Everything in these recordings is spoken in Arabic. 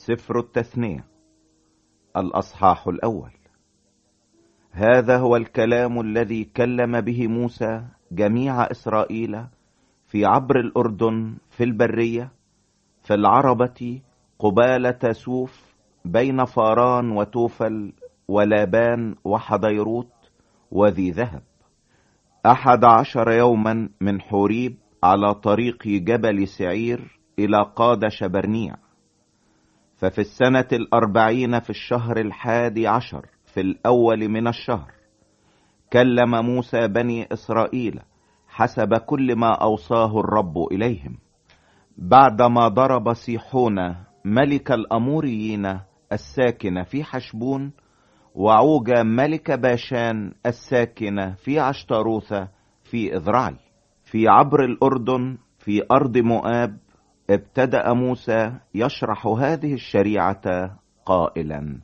سفر التثنية الأصحاح الأول. هذا هو الكلام الذي كلم به موسى جميع إسرائيل في عبر الأردن في البرية في العربة قبالة سوف بين فاران وتوفل ولابان وحضيروت وذي ذهب 11 يوما من حوريب على طريق جبل سعير إلى قادش برنيع. ففي السنة 40 في الشهر 11 في الأول من الشهر كلم موسى بني إسرائيل حسب كل ما أوصاه الرب إليهم، بعدما ضرب سيحون ملك الأموريين الساكن في حشبون، وعوج ملك باشان الساكن في عشتروث في إذرعي. في عبر الأردن في أرض مؤاب ابتدأ موسى يشرح هذه الشريعة قائلا: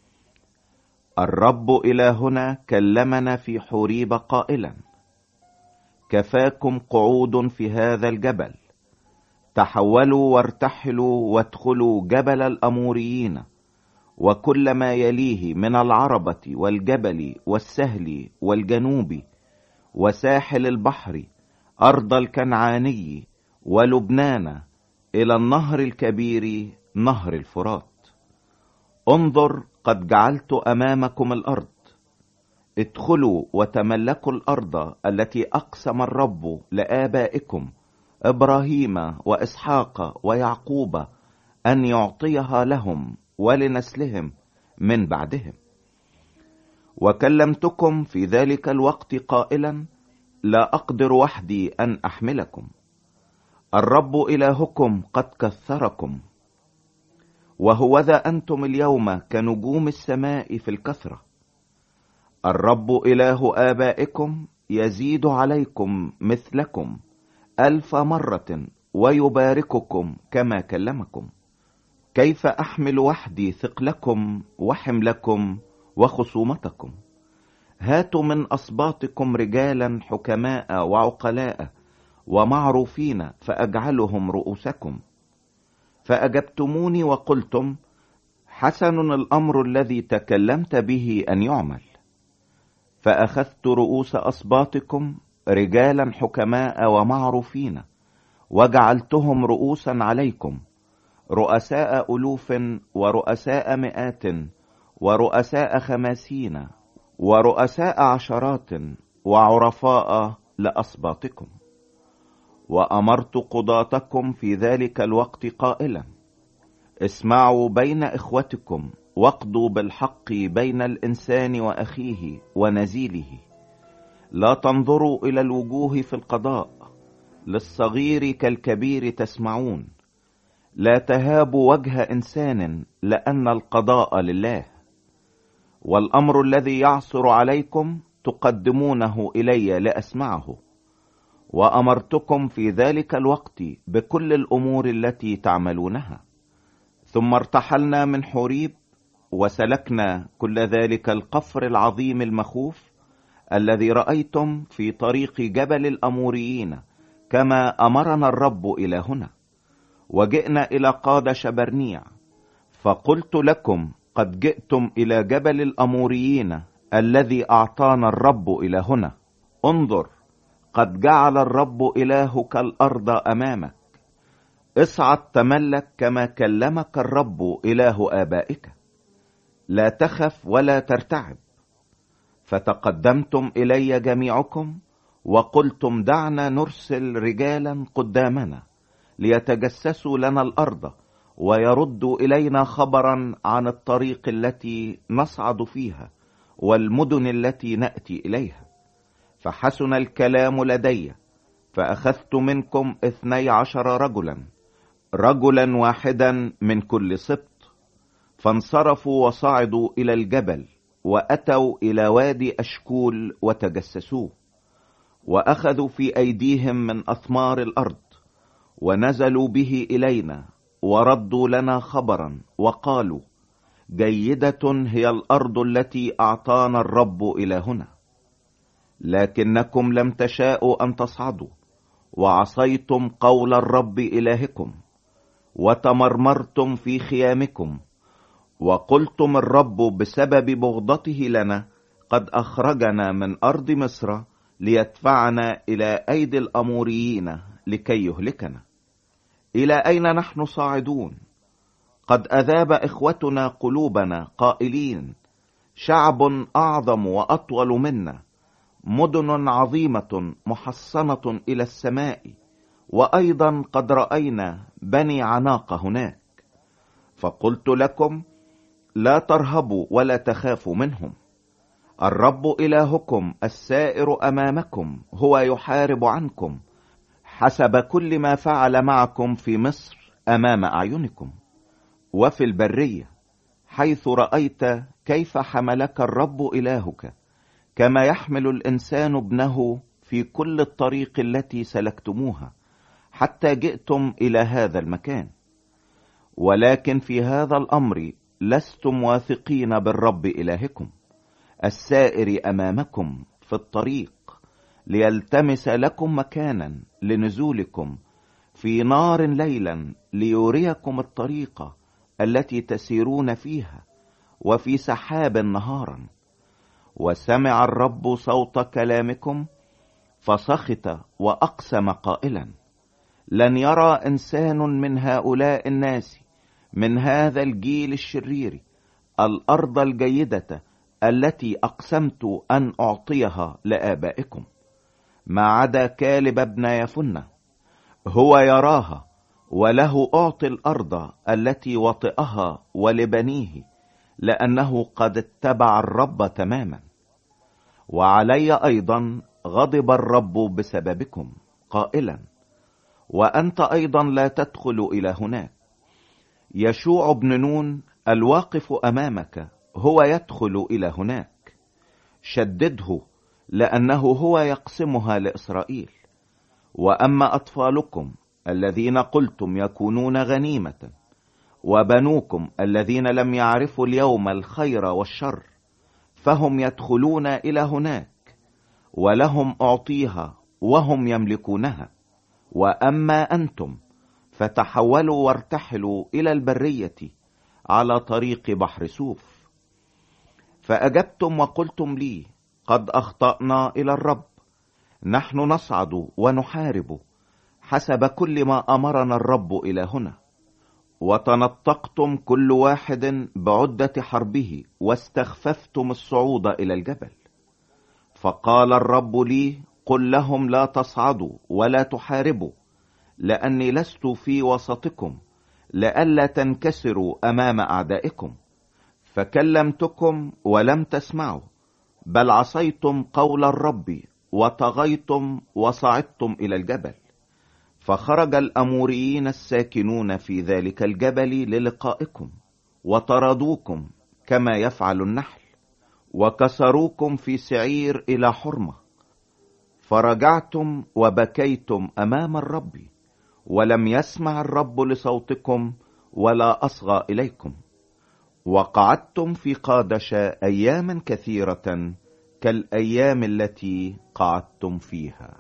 الرب إلهنا كلمنا في حوريب قائلا: كفاكم قعود في هذا الجبل، تحولوا وارتحلوا وادخلوا جبل الأموريين وكل ما يليه من العربة والجبل والسهل والجنوب وساحل البحر، أرض الكنعاني ولبنان، إلى النهر الكبير نهر الفرات. انظر، قد جعلت أمامكم الأرض، ادخلوا وتملكوا الأرض التي أقسم الرب لآبائكم إبراهيم وإسحاق ويعقوب أن يعطيها لهم ولنسلهم من بعدهم. وكلمتكم في ذلك الوقت قائلا: لا أقدر وحدي أن أحملكم، الرب إلهكم قد كثركم، وهوذا أنتم اليوم كنجوم السماء في الكثرة. الرب إله آبائكم يزيد عليكم مثلكم 1000 مرة ويبارككم كما كلمكم. كيف أحمل وحدي ثقلكم وحملكم وخصومتكم؟ هاتوا من أصباطكم رجالا حكماء وعقلاء ومعروفين فأجعلهم رؤوسكم. فأجبتموني وقلتم: حسن الأمر الذي تكلمت به أن يعمل. فأخذت رؤوس أصباطكم رجالا حكماء ومعروفين وجعلتهم رؤوسا عليكم، رؤساء ألوف ورؤساء مئات ورؤساء 50 ورؤساء 10 وعرفاء لأصباطكم. وأمرت قضاتكم في ذلك الوقت قائلا: اسمعوا بين إخوتكم واقضوا بالحق بين الإنسان وأخيه ونزيله. لا تنظروا إلى الوجوه في القضاء، للصغير كالكبير تسمعون. لا تهابوا وجه إنسان، لأن القضاء لله. والأمر الذي يعصر عليكم تقدمونه إلي لأسمعه. وأمرتكم في ذلك الوقت بكل الأمور التي تعملونها. ثم ارتحلنا من حوريب وسلكنا كل ذلك القفر العظيم المخوف الذي رأيتم في طريق جبل الأموريين كما أمرنا الرب إلهنا، وجئنا إلى قادش برنيع. فقلت لكم: قد جئتم إلى جبل الأموريين الذي أعطانا الرب إلهنا. انظر، قد جعل الرب إلهك الأرض أمامك، اصعد تملك كما كلمك الرب إله آبائك. لا تخف ولا ترتعب. فتقدمتم إلي جميعكم وقلتم: دعنا نرسل رجالا قدامنا ليتجسسوا لنا الأرض ويردوا إلينا خبرا عن الطريق التي نصعد فيها والمدن التي نأتي إليها. فحسن الكلام لدي، فأخذت منكم 12 رجلا واحدا من كل سبط. فانصرفوا وصعدوا إلى الجبل وأتوا إلى وادي أشكول وتجسسوه، وأخذوا في أيديهم من أثمار الأرض ونزلوا به إلينا وردوا لنا خبرا وقالوا: جيدة هي الأرض التي أعطانا الرب إلهنا. لكنكم لم تشاءوا أن تصعدوا، وعصيتم قول الرب إلهكم، وتمرمرتم في خيامكم، وقلتم الرب بسبب بغضته لنا قد أخرجنا من أرض مصر ليدفعنا إلى أيدي الأموريين لكي يهلكنا. إلى أين نحن صاعدون؟ قد أذاب إخوتنا قلوبنا قائلين: شعب أعظم وأطول منا، مدن عظيمة محصنة إلى السماء، وأيضا قد رأينا بني عناق هناك. فقلت لكم: لا ترهبوا ولا تخافوا منهم، الرب إلهكم السائر أمامكم هو يحارب عنكم حسب كل ما فعل معكم في مصر أمام أعينكم، وفي البرية حيث رأيت كيف حملك الرب إلهك، كما يحمل الإنسان ابنه في كل الطريق التي سلكتموها حتى جئتم إلى هذا المكان. ولكن في هذا الأمر لستم واثقين بالرب إلهكم السائر أمامكم في الطريق، ليلتمس لكم مكانا لنزولكم في نار ليلا ليريكم الطريق التي تسيرون فيها، وفي سحاب نهارا. وسمع الرب صوت كلامكم فسخط وأقسم قائلا: لن يرى إنسان من هؤلاء الناس من هذا الجيل الشرير الأرض الجيدة التي أقسمت أن أعطيها لآبائكم، ما عدا كالب ابن يفنة، هو يراها، وله أعطي الأرض التي وطئها ولبنيه، لأنه قد اتبع الرب تماما. وعلي أيضا غضب الرب بسببكم قائلا: وأنت أيضا لا تدخل إلى هناك. يشوع بن نون الواقف أمامك هو يدخل إلى هناك، شدده، لأنه هو يقسمها لإسرائيل. وأما أطفالكم الذين قلتم يكونون غنيمة، وبنوكم الذين لم يعرفوا اليوم الخير والشر، فهم يدخلون إلى هناك، ولهم أعطيها وهم يملكونها. وأما أنتم فتحولوا وارتحلوا إلى البرية على طريق بحر سوف. فأجبتم وقلتم لي: قد أخطأنا إلى الرب، نحن نصعد ونحارب حسب كل ما أمرنا الرب إلى هنا. وتنطقتم كل واحد بعدة حربه، واستخففتم الصعود إلى الجبل. فقال الرب لي: قل لهم لا تصعدوا ولا تحاربوا، لأني لست في وسطكم، لئلا تنكسروا أمام أعدائكم. فكلمتكم ولم تسمعوا، بل عصيتم قول الرب وطغيتم وصعدتم إلى الجبل. فخرج الأموريين الساكنون في ذلك الجبل للقائكم، وطردوكم كما يفعل النحل، وكسروكم في سعير إلى حرمة. فرجعتم وبكيتم أمام الرب، ولم يسمع الرب لصوتكم ولا أصغى إليكم. وقعدتم في قادش أياما كثيرة كالأيام التي قعدتم فيها.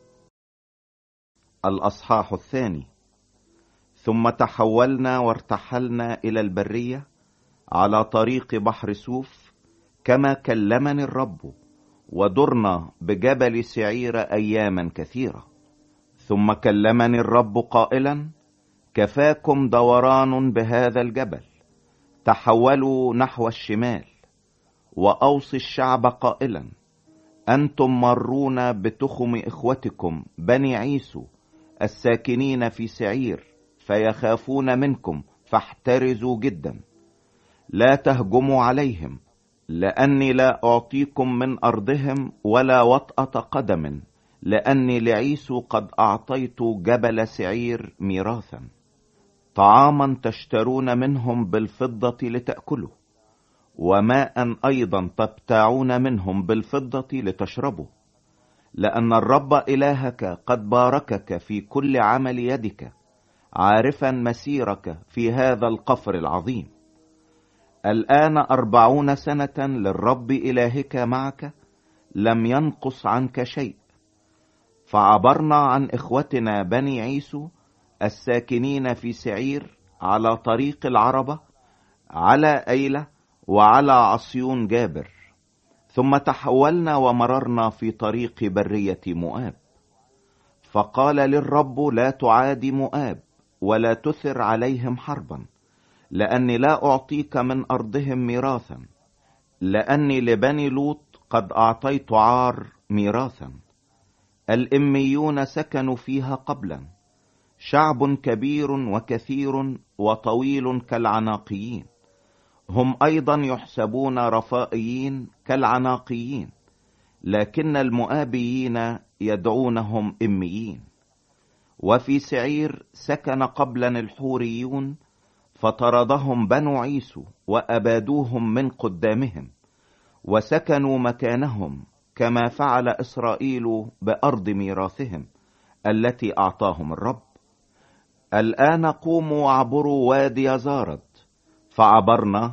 الأصحاح الثاني. ثم تحولنا وارتحلنا إلى البرية على طريق بحر سوف كما كلمني الرب، ودرنا بجبل سعير أياما كثيرة. ثم كلمني الرب قائلا: كفاكم دوران بهذا الجبل، تحولوا نحو الشمال. وأوصي الشعب قائلا: أنتم مرون بتخم إخوتكم بني عيسو الساكنين في سعير، فيخافون منكم، فاحترزوا جدا. لا تهجموا عليهم، لأني لا أعطيكم من أرضهم ولا وطأة قدم، لأني لعيسو قد أعطيت جبل سعير ميراثا. طعاما تشترون منهم بالفضة لتأكلوا، وماء أيضا تبتاعون منهم بالفضة لتشربوا، لأن الرب إلهك قد باركك في كل عمل يدك، عارفا مسيرك في هذا القفر العظيم. الآن 40 سنة للرب إلهك معك، لم ينقص عنك شيء. فعبرنا عن إخوتنا بني عيسو الساكنين في سعير على طريق العربة، على أيلة، وعلى عصيون جابر. ثم تحولنا ومررنا في طريق برية مؤاب. فقال للرب: لا تعادي مؤاب ولا تثر عليهم حربا، لأني لا أعطيك من أرضهم ميراثا، لأني لبني لوط قد أعطيت عار ميراثا. الإميون سكنوا فيها قبلا، شعب كبير وكثير وطويل كالعناقيين، هم أيضا يحسبون رفائيين كالعناقيين، لكن المؤابيين يدعونهم إميين. وفي سعير سكن قبلا الحوريون، فطردهم بنو عيسو وأبادوهم من قدامهم، وسكنوا مكانهم كما فعل إسرائيل بأرض ميراثهم التي أعطاهم الرب. الآن قوموا وعبروا وادي زارد. فعبرنا